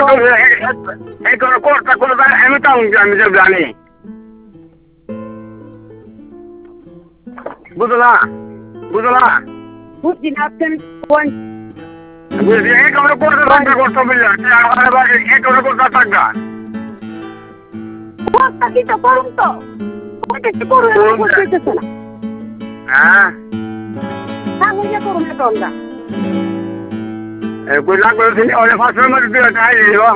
এই কোনো কোর্সটা করে দেয় আমি তো আমি যে জানি বুঝলা বুঝলা বুঝছি না আপনি কোন বুঝলি এই কোনো কোর্সে থাকবে করতে বুঝলা আমার বাড়ি এই কোনো কোর্সটা থাকবে কোনটা কি তো করুন তো কোনটা কি করুন করতেছে না হ্যাঁ সামনে করুন না তোমরা কই লাগবে ওলে ফাঁসের মধ্যে দিয়ে